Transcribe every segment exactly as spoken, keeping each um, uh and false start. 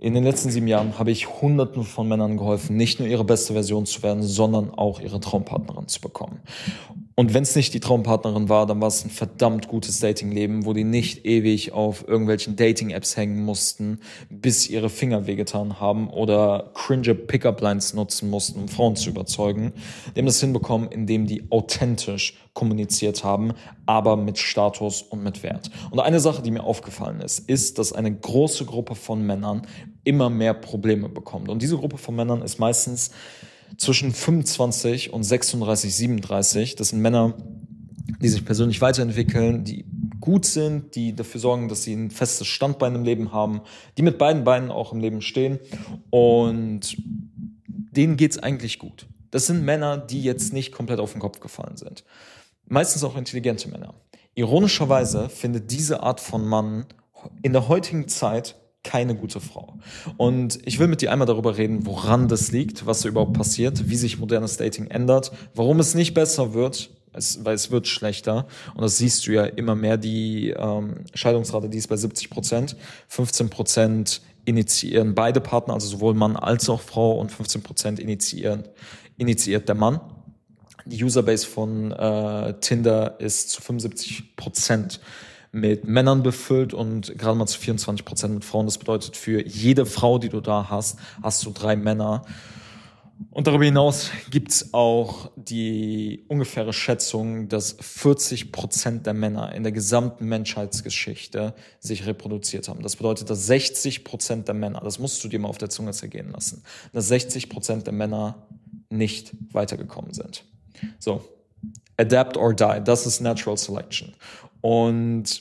In den letzten sieben Jahren habe ich Hunderten von Männern geholfen, nicht nur ihre beste Version zu werden, sondern auch ihre Traumpartnerin zu bekommen. Und wenn es nicht die Traumpartnerin war, dann war es ein verdammt gutes Datingleben, wo die nicht ewig auf irgendwelchen Dating-Apps hängen mussten, bis ihre Finger wehgetan haben oder cringe Pickup-Lines nutzen mussten, um Frauen zu überzeugen. Die haben das hinbekommen, indem die authentisch kommuniziert haben, aber mit Status und mit Wert. Und eine Sache, die mir aufgefallen ist, ist, dass eine große Gruppe von Männern immer mehr Probleme bekommt. Und diese Gruppe von Männern ist meistens zwischen fünfundzwanzig und sechsunddreißig, siebenunddreißig. Das sind Männer, die sich persönlich weiterentwickeln, die gut sind, die dafür sorgen, dass sie ein festes Standbein im Leben haben, die mit beiden Beinen auch im Leben stehen und denen geht's eigentlich gut. Das sind Männer, die jetzt nicht komplett auf den Kopf gefallen sind. Meistens auch intelligente Männer. Ironischerweise findet diese Art von Mann in der heutigen Zeit keine gute Frau. Und ich will mit dir einmal darüber reden, woran das liegt, was da überhaupt passiert, wie sich modernes Dating ändert, warum es nicht besser wird, es, weil es wird schlechter. Und das siehst du ja immer mehr. Die ähm, Scheidungsrate, die ist bei siebzig Prozent. fünfzehn Prozent initiieren beide Partner, also sowohl Mann als auch Frau, und fünfzehn Prozent initiieren, initiiert der Mann. Die Userbase von äh, Tinder ist zu fünfundsiebzig Prozent mit Männern befüllt und gerade mal zu vierundzwanzig Prozent mit Frauen. Das bedeutet, für jede Frau, die du da hast, hast du drei Männer. Und darüber hinaus gibt's auch die ungefähre Schätzung, dass vierzig Prozent der Männer in der gesamten Menschheitsgeschichte sich reproduziert haben. Das bedeutet, dass sechzig Prozent der Männer, das musst du dir mal auf der Zunge zergehen lassen, dass sechzig Prozent der Männer nicht weitergekommen sind. So, adapt or die, das ist Natural Selection. Und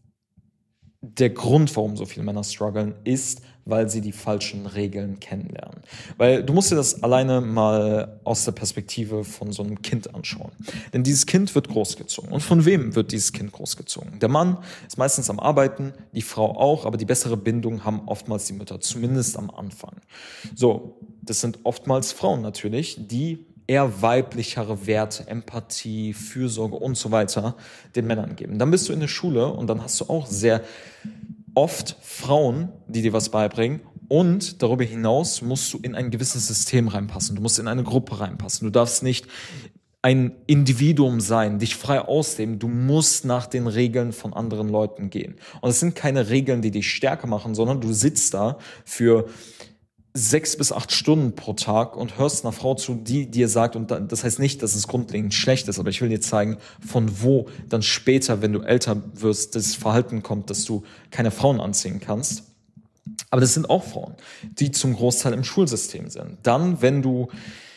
der Grund, warum so viele Männer strugglen, ist, weil sie die falschen Regeln kennenlernen. Weil du musst dir das alleine mal aus der Perspektive von so einem Kind anschauen. Denn dieses Kind wird großgezogen. Und von wem wird dieses Kind großgezogen? Der Mann ist meistens am Arbeiten, die Frau auch, aber die bessere Bindung haben oftmals die Mütter, zumindest am Anfang. So, das sind oftmals Frauen natürlich, die eher weiblichere Werte, Empathie, Fürsorge und so weiter den Männern geben. Dann bist du in der Schule und dann hast du auch sehr oft Frauen, die dir was beibringen, und darüber hinaus musst du in ein gewisses System reinpassen. Du musst in eine Gruppe reinpassen. Du darfst nicht ein Individuum sein, dich frei ausleben. Du musst nach den Regeln von anderen Leuten gehen. Und es sind keine Regeln, die dich stärker machen, sondern du sitzt da für sechs bis acht Stunden pro Tag und hörst einer Frau zu, die dir sagt, und das heißt nicht, dass es grundlegend schlecht ist, aber ich will dir zeigen, von wo dann später, wenn du älter wirst, das Verhalten kommt, dass du keine Frauen anziehen kannst. Aber das sind auch Frauen, die zum Großteil im Schulsystem sind. Dann, wenn du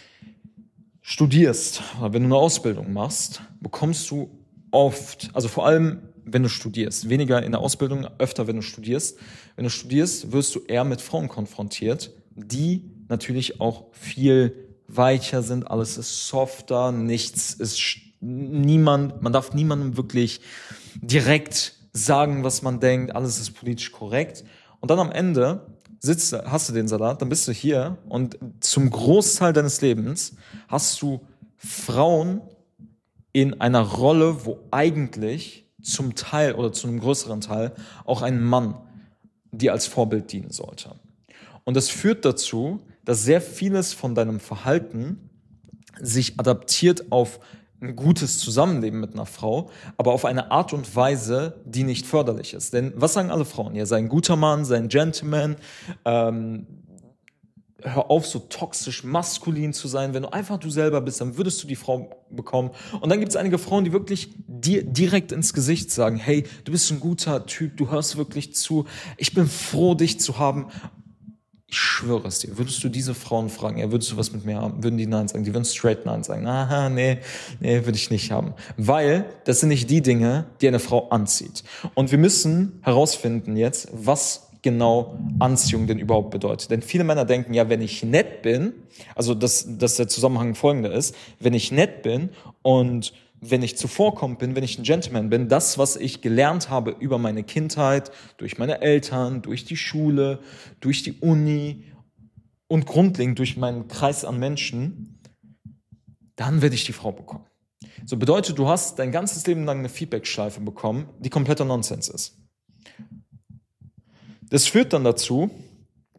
studierst oder wenn du eine Ausbildung machst, bekommst du oft, also vor allem wenn du studierst, weniger in der Ausbildung, öfter wenn du studierst. Wenn du studierst, wirst du eher mit Frauen konfrontiert, die natürlich auch viel weicher sind, alles ist softer, nichts ist, niemand, man darf niemandem wirklich direkt sagen, was man denkt, alles ist politisch korrekt. Und dann am Ende sitzt, hast du den Salat, dann bist du hier und zum Großteil deines Lebens hast du Frauen in einer Rolle, wo eigentlich zum Teil oder zu einem größeren Teil auch ein Mann dir als Vorbild dienen sollte. Und das führt dazu, dass sehr vieles von deinem Verhalten sich adaptiert auf ein gutes Zusammenleben mit einer Frau, aber auf eine Art und Weise, die nicht förderlich ist. Denn was sagen alle Frauen? Ja, sei ein guter Mann, sei ein Gentleman, ähm, hör auf, so toxisch maskulin zu sein. Wenn du einfach du selber bist, dann würdest du die Frau bekommen. Und dann gibt es einige Frauen, die wirklich dir direkt ins Gesicht sagen, hey, du bist ein guter Typ, du hörst wirklich zu, ich bin froh, dich zu haben. Ich schwöre es dir, würdest du diese Frauen fragen, ja, würdest du was mit mir haben? Würden die Nein sagen? Die würden straight Nein sagen. Aha, nee, nee, würde ich nicht haben. Weil das sind nicht die Dinge, die eine Frau anzieht. Und wir müssen herausfinden jetzt, was genau Anziehung denn überhaupt bedeutet. Denn viele Männer denken, ja, wenn ich nett bin, also dass, dass der Zusammenhang folgender ist, wenn ich nett bin und wenn ich zuvorkommend bin, wenn ich ein Gentleman bin, das, was ich gelernt habe über meine Kindheit, durch meine Eltern, durch die Schule, durch die Uni und grundlegend durch meinen Kreis an Menschen, dann werde ich die Frau bekommen. So bedeutet, du hast dein ganzes Leben lang eine Feedback-Schleife bekommen, die kompletter Nonsens ist. Das führt dann dazu,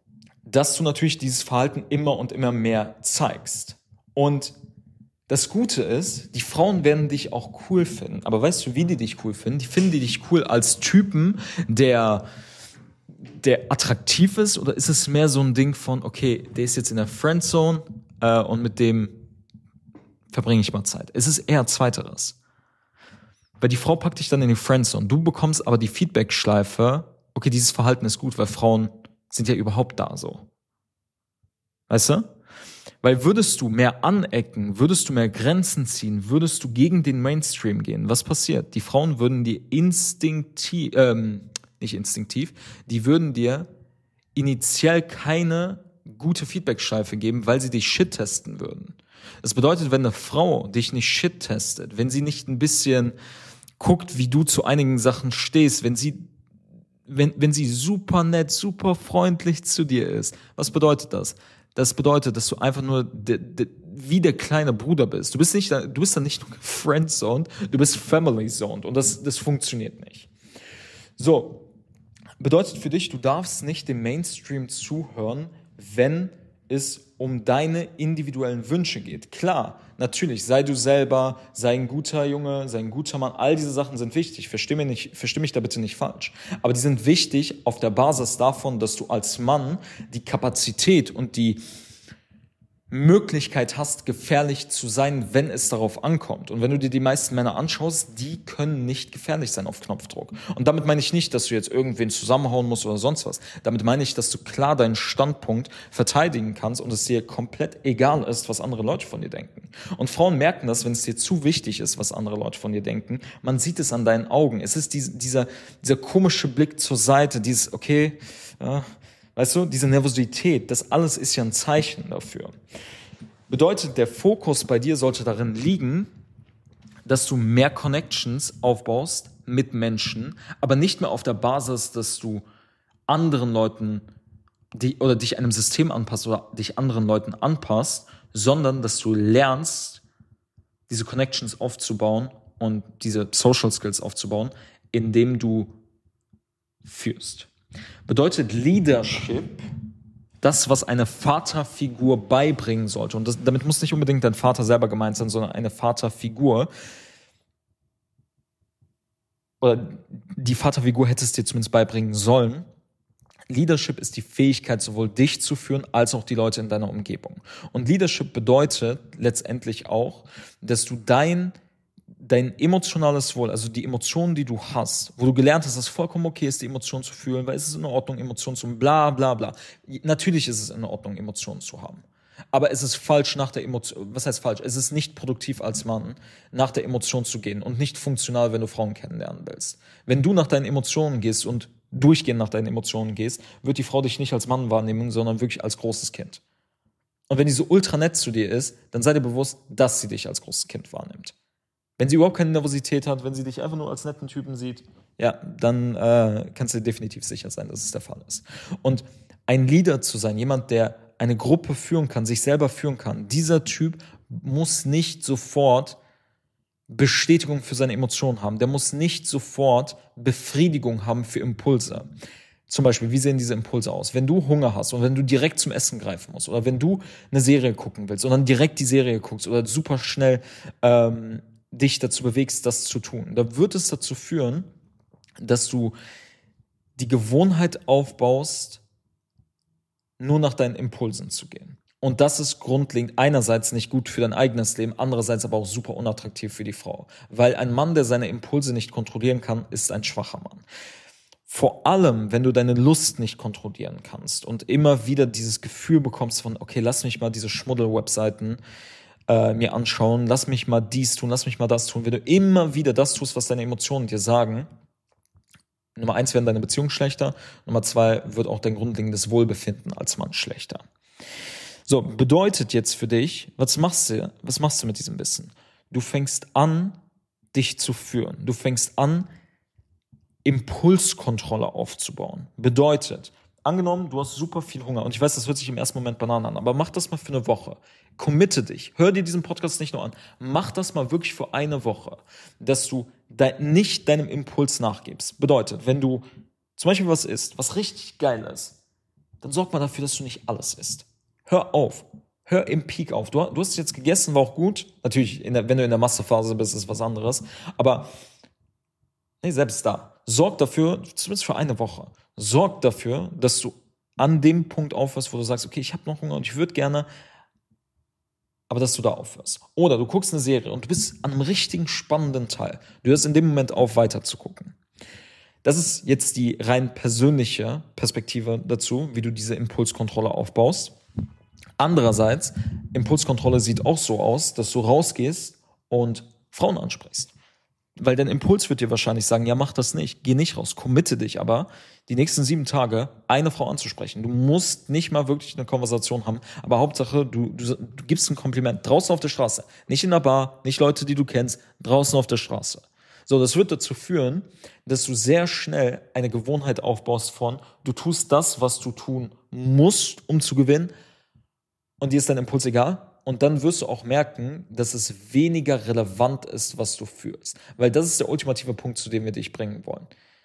dass du natürlich dieses Verhalten immer und immer mehr zeigst. Und das Gute ist, die Frauen werden dich auch cool finden. Aber weißt du, wie die dich cool finden? Die finden die dich cool als Typen, der, der attraktiv ist? Oder ist es mehr so ein Ding von, okay, der ist jetzt in der Friendzone äh, und mit dem verbringe ich mal Zeit? Es ist eher Zweiteres. Weil die Frau packt dich dann in die Friendzone. Du bekommst aber die Feedback-Schleife, okay, dieses Verhalten ist gut, weil Frauen sind ja überhaupt da so. Weißt du? Weil würdest du mehr anecken, würdest du mehr Grenzen ziehen, würdest du gegen den Mainstream gehen, was passiert? Die Frauen würden dir instinktiv, ähm, nicht instinktiv, die würden dir initial keine gute Feedback-Schleife geben, weil sie dich shit testen würden. Das bedeutet, wenn eine Frau dich nicht shit testet, wenn sie nicht ein bisschen guckt, wie du zu einigen Sachen stehst, wenn sie Wenn, wenn sie super nett, super freundlich zu dir ist, was bedeutet das? Das bedeutet, dass du einfach nur de, de, wie der kleine Bruder bist. Du bist nicht, du bist dann nicht nur friendzoned, du bist family-zoned und das, das funktioniert nicht. So, bedeutet für dich, du darfst nicht dem Mainstream zuhören, wenn es um deine individuellen Wünsche geht. Klar, natürlich, sei du selber, sei ein guter Junge, sei ein guter Mann, all diese Sachen sind wichtig, versteh mich, nicht, versteh mich da bitte nicht falsch. Aber die sind wichtig auf der Basis davon, dass du als Mann die Kapazität und die Möglichkeit hast, gefährlich zu sein, wenn es darauf ankommt. Und wenn du dir die meisten Männer anschaust, die können nicht gefährlich sein auf Knopfdruck. Und damit meine ich nicht, dass du jetzt irgendwen zusammenhauen musst oder sonst was. Damit meine ich, dass du klar deinen Standpunkt verteidigen kannst und es dir komplett egal ist, was andere Leute von dir denken. Und Frauen merken das, wenn es dir zu wichtig ist, was andere Leute von dir denken. Man sieht es an deinen Augen. Es ist dieser, dieser, dieser komische Blick zur Seite, dieses, okay, ja, weißt du, diese Nervosität, das alles ist ja ein Zeichen dafür. Bedeutet, der Fokus bei dir sollte darin liegen, dass du mehr Connections aufbaust mit Menschen, aber nicht mehr auf der Basis, dass du anderen Leuten die, oder dich einem System anpasst oder dich anderen Leuten anpasst, sondern dass du lernst, diese Connections aufzubauen und diese Social Skills aufzubauen, indem du führst. Bedeutet Leadership, das, was eine Vaterfigur beibringen sollte. Und das, damit muss nicht unbedingt dein Vater selber gemeint sein, sondern eine Vaterfigur. Oder die Vaterfigur hättest dir zumindest beibringen sollen. Leadership ist die Fähigkeit, sowohl dich zu führen, als auch die Leute in deiner Umgebung. Und Leadership bedeutet letztendlich auch, dass du dein dein emotionales Wohl, also die Emotionen, die du hast, wo du gelernt hast, dass es vollkommen okay ist, die Emotionen zu fühlen, weil es ist in Ordnung, Emotionen zu haben, bla bla bla. Natürlich ist es in Ordnung, Emotionen zu haben. Aber es ist falsch nach der Emotion, was heißt falsch? Es ist nicht produktiv als Mann, nach der Emotion zu gehen und nicht funktional, wenn du Frauen kennenlernen willst. Wenn du nach deinen Emotionen gehst und durchgehend nach deinen Emotionen gehst, wird die Frau dich nicht als Mann wahrnehmen, sondern wirklich als großes Kind. Und wenn die so ultra nett zu dir ist, dann sei dir bewusst, dass sie dich als großes Kind wahrnimmt. Wenn sie überhaupt keine Nervosität hat, wenn sie dich einfach nur als netten Typen sieht, ja, dann äh, kannst du dir definitiv sicher sein, dass es der Fall ist. Und ein Leader zu sein, jemand, der eine Gruppe führen kann, sich selber führen kann, dieser Typ muss nicht sofort Bestätigung für seine Emotionen haben. Der muss nicht sofort Befriedigung haben für Impulse. Zum Beispiel, wie sehen diese Impulse aus? Wenn du Hunger hast und wenn du direkt zum Essen greifen musst oder wenn du eine Serie gucken willst und dann direkt die Serie guckst oder super schnell ähm, dich dazu bewegst, das zu tun, da wird es dazu führen, dass du die Gewohnheit aufbaust, nur nach deinen Impulsen zu gehen. Und das ist grundlegend einerseits nicht gut für dein eigenes Leben, andererseits aber auch super unattraktiv für die Frau. Weil ein Mann, der seine Impulse nicht kontrollieren kann, ist ein schwacher Mann. Vor allem, wenn du deine Lust nicht kontrollieren kannst und immer wieder dieses Gefühl bekommst von, okay, lass mich mal diese Schmuddel-Webseiten äh, mir anschauen, lass mich mal dies tun, lass mich mal das tun. Wenn du immer wieder das tust, was deine Emotionen dir sagen, Nummer eins werden deine Beziehungen schlechter, Nummer zwei wird auch dein grundlegendes Wohlbefinden als Mann schlechter. So, bedeutet jetzt für dich, was machst du, was machst du mit diesem Wissen? Du fängst an, dich zu führen. Du fängst an, Impulskontrolle aufzubauen. Bedeutet, angenommen, du hast super viel Hunger und ich weiß, das hört sich im ersten Moment Banane an, aber mach das mal für eine Woche. Committe dich. Hör dir diesen Podcast nicht nur an. Mach das mal wirklich für eine Woche, dass du de- nicht deinem Impuls nachgibst. Bedeutet, wenn du zum Beispiel was isst, was richtig geil ist, dann sorg mal dafür, dass du nicht alles isst. Hör auf. Hör im Peak auf. Du, du hast jetzt gegessen, war auch gut. Natürlich, in der, wenn du in der Massephase bist, ist was anderes. Aber nee, selbst da. Sorg dafür, zumindest für eine Woche, sorg dafür, dass du an dem Punkt aufhörst, wo du sagst, okay, ich habe noch Hunger und ich würde gerne, aber dass du da aufhörst. Oder du guckst eine Serie und du bist an einem richtigen spannenden Teil. Du hörst in dem Moment auf, weiter zu gucken. Das ist jetzt die rein persönliche Perspektive dazu, wie du diese Impulskontrolle aufbaust. Andererseits, Impulskontrolle sieht auch so aus, dass du rausgehst und Frauen ansprichst. Weil dein Impuls wird dir wahrscheinlich sagen, ja, mach das nicht, geh nicht raus, committe dich aber, die nächsten sieben Tage eine Frau anzusprechen. Du musst nicht mal wirklich eine Konversation haben, aber Hauptsache, du, du, du gibst ein Kompliment draußen auf der Straße. Nicht in der Bar, nicht Leute, die du kennst, draußen auf der Straße. So, das wird dazu führen, dass du sehr schnell eine Gewohnheit aufbaust von, du tust das, was du tun musst, um zu gewinnen, und dir ist dein Impuls egal. Und dann wirst du auch merken, dass es weniger relevant ist, was du fühlst. Weil das ist der ultimative Punkt, zu dem wir dich bringen wollen.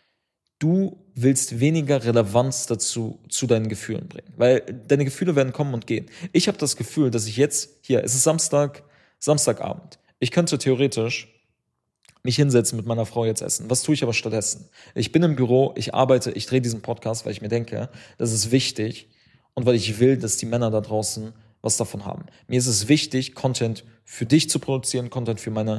Du willst weniger Relevanz dazu zu deinen Gefühlen bringen. Weil deine Gefühle werden kommen und gehen. Ich habe das Gefühl, dass ich jetzt, hier, es ist Samstag, Samstagabend. Ich könnte theoretisch mich hinsetzen mit meiner Frau jetzt essen. Was tue ich aber stattdessen? Ich bin im Büro, ich arbeite, ich drehe diesen Podcast, weil ich mir denke, das ist wichtig und weil ich will, dass die Männer da draußen was davon haben. Mir ist es wichtig, Content für dich zu produzieren, Content für meine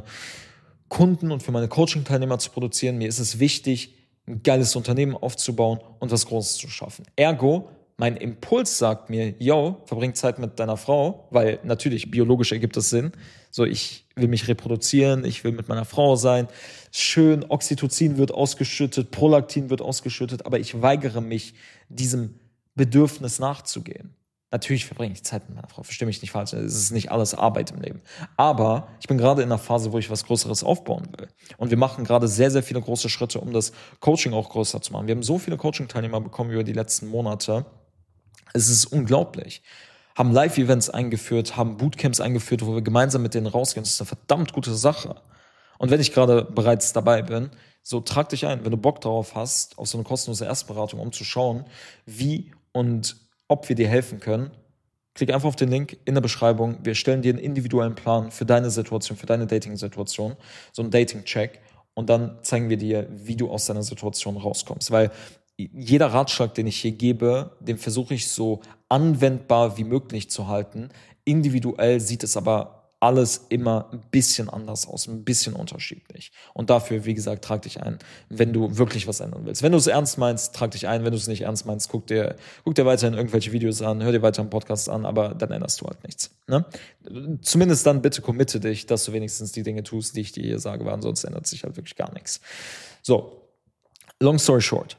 Kunden und für meine Coaching-Teilnehmer zu produzieren. Mir ist es wichtig, ein geiles Unternehmen aufzubauen und was Großes zu schaffen. Ergo, mein Impuls sagt mir, yo, verbring Zeit mit deiner Frau, weil natürlich biologisch ergibt das Sinn. So, ich will mich reproduzieren, ich will mit meiner Frau sein. Schön, Oxytocin wird ausgeschüttet, Prolaktin wird ausgeschüttet, aber ich weigere mich, diesem Bedürfnis nachzugehen. Natürlich verbringe ich Zeit mit meiner Frau, verstehe mich nicht falsch, es ist nicht alles Arbeit im Leben. Aber ich bin gerade in einer Phase, wo ich was Größeres aufbauen will. Und wir machen gerade sehr, sehr viele große Schritte, um das Coaching auch größer zu machen. Wir haben so viele Coaching-Teilnehmer bekommen über die letzten Monate. Es ist unglaublich. Haben Live-Events eingeführt, haben Bootcamps eingeführt, wo wir gemeinsam mit denen rausgehen. Das ist eine verdammt gute Sache. Und wenn ich gerade bereits dabei bin, so trag dich ein, wenn du Bock darauf hast, auf so eine kostenlose Erstberatung, um zu schauen, wie und ob wir dir helfen können, klick einfach auf den Link in der Beschreibung. Wir stellen dir einen individuellen Plan für deine Situation, für deine Dating-Situation, so einen Dating-Check, und dann zeigen wir dir, wie du aus deiner Situation rauskommst. Weil jeder Ratschlag, den ich hier gebe, den versuche ich so anwendbar wie möglich zu halten. Individuell sieht es aber alles immer ein bisschen anders aus, ein bisschen unterschiedlich. Und dafür, wie gesagt, trag dich ein, wenn du wirklich was ändern willst. Wenn du es ernst meinst, trag dich ein. Wenn du es nicht ernst meinst, guck dir, guck dir weiterhin irgendwelche Videos an, hör dir weiterhin Podcasts an, aber dann änderst du halt nichts. Ne? Zumindest dann bitte committe dich, dass du wenigstens die Dinge tust, die ich dir hier sage, weil ansonsten ändert sich halt wirklich gar nichts. So, long story short.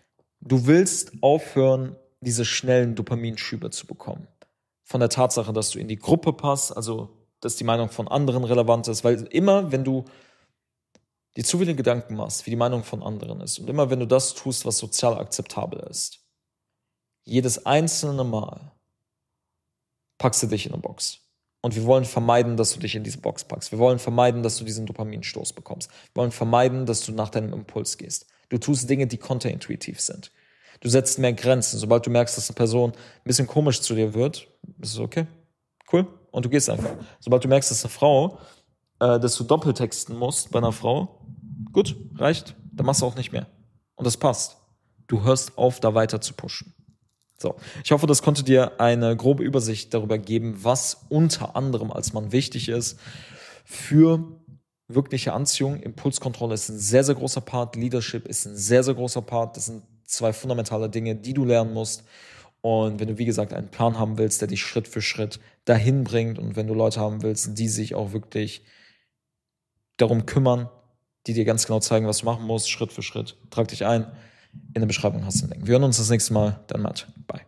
Du willst aufhören, diese schnellen Dopaminschübe zu bekommen. Von der Tatsache, dass du in die Gruppe passt, also dass die Meinung von anderen relevant ist, weil immer, wenn du dir zu viele Gedanken machst, wie die Meinung von anderen ist, und immer, wenn du das tust, was sozial akzeptabel ist, jedes einzelne Mal packst du dich in eine Box. Und wir wollen vermeiden, dass du dich in diese Box packst. Wir wollen vermeiden, dass du diesen Dopaminstoß bekommst. Wir wollen vermeiden, dass du nach deinem Impuls gehst. Du tust Dinge, die kontraintuitiv sind. Du setzt mehr Grenzen. Sobald du merkst, dass eine Person ein bisschen komisch zu dir wird, ist es okay, cool, und du gehst einfach. Sobald du merkst, dass eine Frau, äh, dass du doppeltexten musst bei einer Frau, gut, reicht, dann machst du auch nicht mehr. Und das passt. Du hörst auf, da weiter zu pushen. So, ich hoffe, das konnte dir eine grobe Übersicht darüber geben, was unter anderem als Mann wichtig ist für wirkliche Anziehung. Impulskontrolle ist ein sehr, sehr großer Part. Leadership ist ein sehr, sehr großer Part. Das sind zwei fundamentale Dinge, die du lernen musst. Und wenn du, wie gesagt, einen Plan haben willst, der dich Schritt für Schritt dahin bringt, und wenn du Leute haben willst, die sich auch wirklich darum kümmern, die dir ganz genau zeigen, was du machen musst, Schritt für Schritt, trag dich ein. In der Beschreibung hast du den Link. Wir hören uns das nächste Mal. Dann Matt. Bye.